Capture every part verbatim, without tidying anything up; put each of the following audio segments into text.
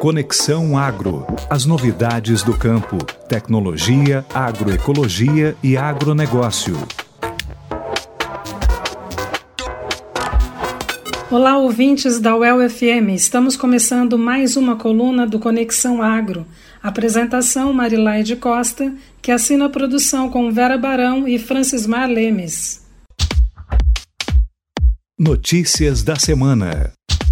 Conexão Agro. As novidades do campo, tecnologia, agroecologia e agronegócio. Olá, ouvintes da U E L F M. Estamos começando mais uma coluna do Conexão Agro. Apresentação Marilaide Costa, que assina a produção com Vera Barão e Francismar Lemes. Notícias da semana.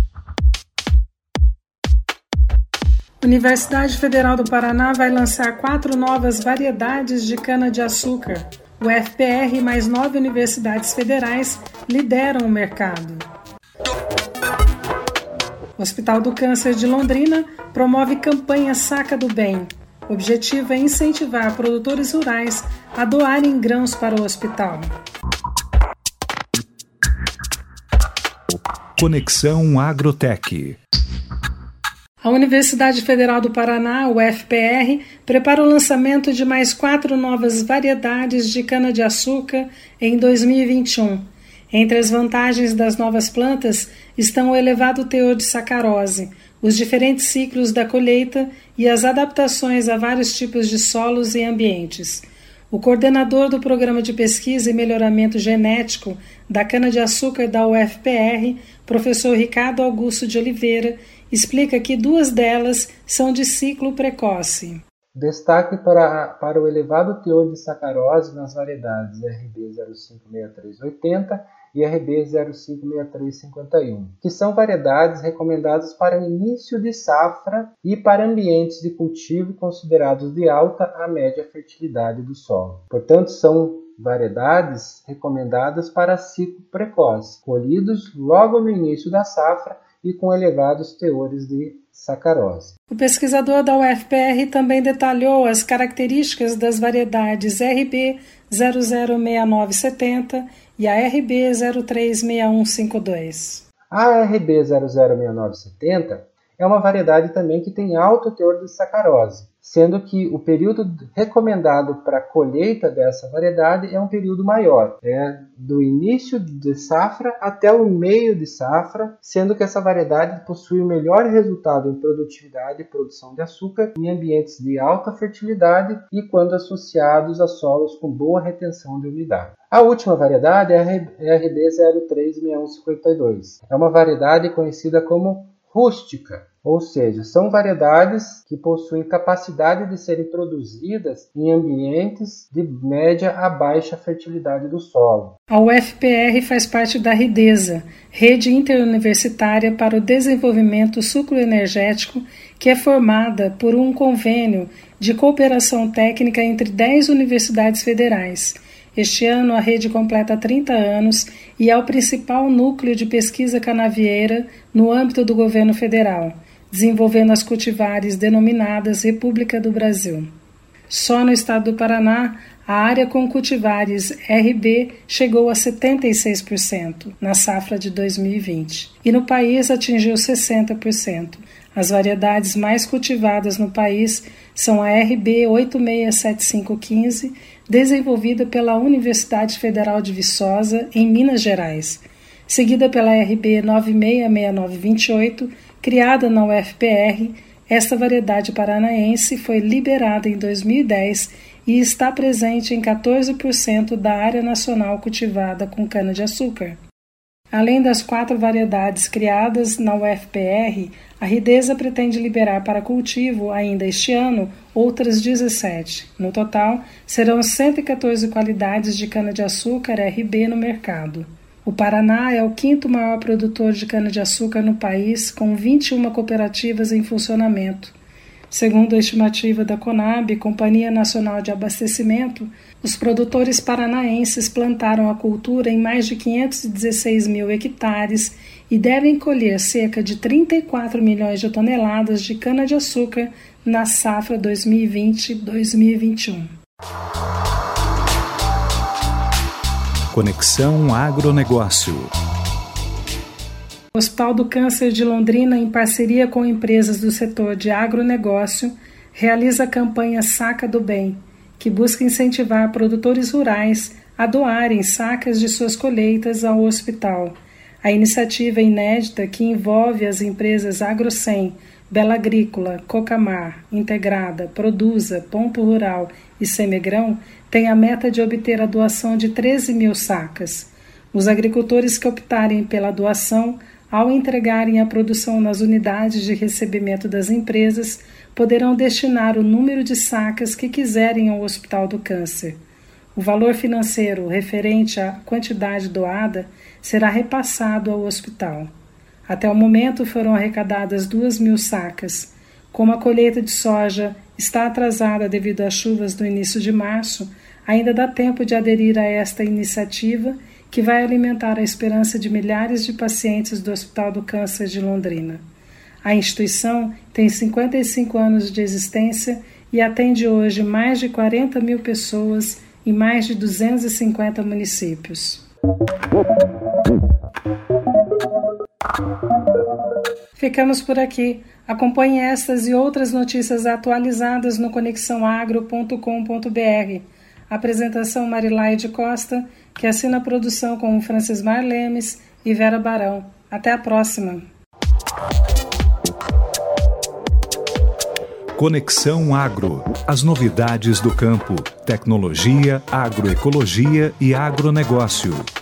Universidade Federal do Paraná vai lançar quatro novas variedades de cana-de-açúcar. O F P R e mais nove universidades federais lideram o mercado. O Hospital do Câncer de Londrina promove campanha Saca do Bem. O objetivo é incentivar produtores rurais a doarem grãos para o hospital. Conexão Agrotech. A Universidade Federal do Paraná, o U F P R, prepara o lançamento de mais quatro novas variedades de cana-de-açúcar em dois mil e vinte e um. Entre as vantagens das novas plantas estão o elevado teor de sacarose, os diferentes ciclos da colheita e as adaptações a vários tipos de solos e ambientes. O coordenador do Programa de Pesquisa e Melhoramento Genético da Cana-de-Açúcar da U F P R, professor Ricardo Augusto de Oliveira, explica que duas delas são de ciclo precoce. Destaque para, para o elevado teor de sacarose nas variedades R B zero cinco seis três oito zero e R B zero cinco seis três cinco um, que são variedades recomendadas para o início de safra e para ambientes de cultivo considerados de alta a média fertilidade do solo. Portanto, são variedades recomendadas para ciclo precoce, colhidos logo no início da safra e com elevados teores de sacarose. O pesquisador da U F P R também detalhou as características das variedades R B zero zero seis nove sete zero e a R B zero três seis um cinco dois. A R B zero zero seis nove sete zero é uma variedade também que tem alto teor de sacarose, sendo que o período recomendado para a colheita dessa variedade é um período maior, é do início de safra até o meio de safra, sendo que essa variedade possui o melhor resultado em produtividade e produção de açúcar em ambientes de alta fertilidade e quando associados a solos com boa retenção de umidade. A última variedade é a R B zero três seis um cinco dois. É uma variedade conhecida como rústica, ou seja, são variedades que possuem capacidade de serem produzidas em ambientes de média a baixa fertilidade do solo. A U F P R faz parte da RIDESA, Rede Interuniversitária para o Desenvolvimento Sucroenergético, que é formada por um convênio de cooperação técnica entre dez universidades federais. Este ano, a rede completa trinta anos e é o principal núcleo de pesquisa canavieira no âmbito do governo federal, desenvolvendo as cultivares denominadas República do Brasil. Só no estado do Paraná, a área com cultivares R B chegou a setenta e seis por cento na safra de dois mil e vinte e no país atingiu sessenta por cento. As variedades mais cultivadas no país são a R B oito seis sete cinco um cinco, desenvolvida pela Universidade Federal de Viçosa, em Minas Gerais, seguida pela R B nove seis seis nove dois oito, criada na U F P R. Esta variedade paranaense foi liberada em dois mil e dez e está presente em quatorze por cento da área nacional cultivada com cana-de-açúcar. Além das quatro variedades criadas na U F P R, a RIDESA pretende liberar para cultivo, ainda este ano, outras dezessete. No total, serão cento e quatorze qualidades de cana-de-açúcar R B no mercado. O Paraná é o quinto maior produtor de cana-de-açúcar no país, com vinte e uma cooperativas em funcionamento. Segundo a estimativa da Conab, Companhia Nacional de Abastecimento, os produtores paranaenses plantaram a cultura em mais de quinhentos e dezesseis mil hectares e devem colher cerca de trinta e quatro milhões de toneladas de cana-de-açúcar na safra dois mil e vinte a dois mil e vinte e um. Conexão Agronegócio. O Hospital do Câncer de Londrina, em parceria com empresas do setor de agronegócio, realiza a campanha Saca do Bem, que busca incentivar produtores rurais a doarem sacas de suas colheitas ao hospital. A iniciativa é inédita que envolve as empresas AgroSem, Bela Agrícola, Cocamar, Integrada, Produza, Ponto Rural e Semegrão têm a meta de obter a doação de treze mil sacas. Os agricultores que optarem pela doação, ao entregarem a produção nas unidades de recebimento das empresas, poderão destinar o número de sacas que quiserem ao Hospital do Câncer. O valor financeiro referente à quantidade doada será repassado ao hospital. Até o momento foram arrecadadas duas mil sacas. Como a colheita de soja está atrasada devido às chuvas do início de março, ainda dá tempo de aderir a esta iniciativa que vai alimentar a esperança de milhares de pacientes do Hospital do Câncer de Londrina. A instituição tem cinquenta e cinco anos de existência e atende hoje mais de quarenta mil pessoas em mais de duzentos e cinquenta municípios. Ficamos por aqui. Acompanhe estas e outras notícias atualizadas no conexão agro ponto com ponto b r. Apresentação Marilaide Costa, que assina a produção com Francismar Lemes e Vera Barão. Até a próxima. Conexão Agro. As novidades do campo, tecnologia, agroecologia e agronegócio.